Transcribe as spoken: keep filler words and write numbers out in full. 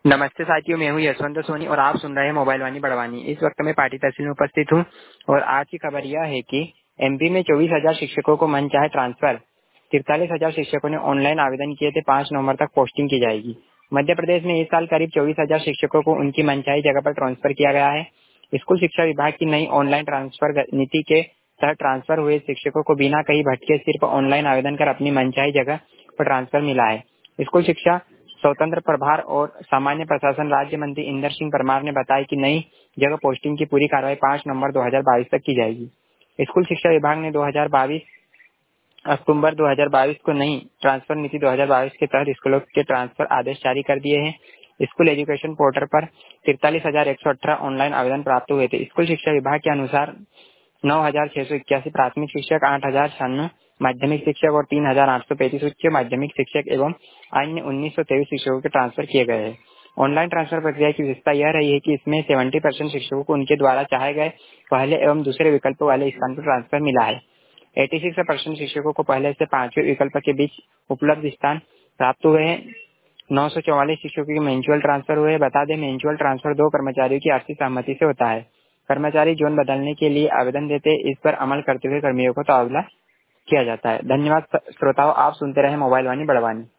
नमस्ते साथियों, मैं हूं यशवंत सोनी और आप सुन रहे हैं मोबाइल वाणी बड़वानी। इस वक्त मैं पाटी तहसील में उपस्थित हूं और आज की खबर यह है कि एमपी में चौबीस हजार शिक्षकों को मनचाहे ट्रांसफर। तिरतालीस हजार शिक्षकों ने ऑनलाइन आवेदन किए थे। पाँच नवंबर तक पोस्टिंग की जाएगी। मध्य प्रदेश में इस साल करीब चौबीस हजार शिक्षकों को उनकी मनचाही जगह पर ट्रांसफर किया गया है। स्कूल शिक्षा विभाग की नई ऑनलाइन ट्रांसफर नीति के तहत ट्रांसफर हुए शिक्षकों को बिना कहीं भटके सिर्फ ऑनलाइन आवेदन कर अपनी मनचाही जगह पर ट्रांसफर मिला है। स्कूल शिक्षा स्वतंत्र प्रभार और सामान्य प्रशासन राज्य मंत्री इंदर सिंह परमार ने बताया कि नई जगह पोस्टिंग की पूरी कार्रवाई पाँच नवंबर दो हज़ार बाईस तक की जाएगी। स्कूल शिक्षा विभाग ने दो हज़ार बाईस अक्टूबर दो हज़ार बाईस को नई ट्रांसफर नीति दो हज़ार बाईस के तहत स्कूलों के ट्रांसफर आदेश जारी कर दिए हैं। स्कूल एजुकेशन पोर्टल पर तिरतालीस हजार एक सौ अठारह ऑनलाइन आवेदन प्राप्त हुए थे। स्कूल शिक्षा विभाग के अनुसार नौ हजार छह सौ इक्यासी प्राथमिक शिक्षक, आठ हजार छियानवे माध्यमिक शिक्षक और तीन हजार आठ सौ पैंतीस उच्च माध्यमिक शिक्षक एवं अन्य उन्नीस सौ तेईस शिक्षकों के ट्रांसफर किए गए हैं। ऑनलाइन ट्रांसफर प्रक्रिया की विशेषता यह रही है कि इसमें सत्तर परसेंट शिक्षकों को उनके द्वारा चाहे गए पहले एवं दूसरे विकल्प वाले स्थान पर ट्रांसफर मिला है। छियासी परसेंट शिक्षकों को पहले से पांचवें विकल्प के बीच उपलब्ध स्थान प्राप्त हुए हैं। नौ सौ चौवालीस शिक्षकों के म्यूचुअल ट्रांसफर हुए। बता दें, म्यूचुअल ट्रांसफर दो कर्मचारियों की आपसी सहमति से होता है। कर्मचारी जोन बदलने के लिए आवेदन देते हैं। इस पर अमल करते हुए कर्मियों को तबादला किया जाता है। धन्यवाद श्रोताओं, आप सुनते रहे मोबाइल वाणी बड़वानी।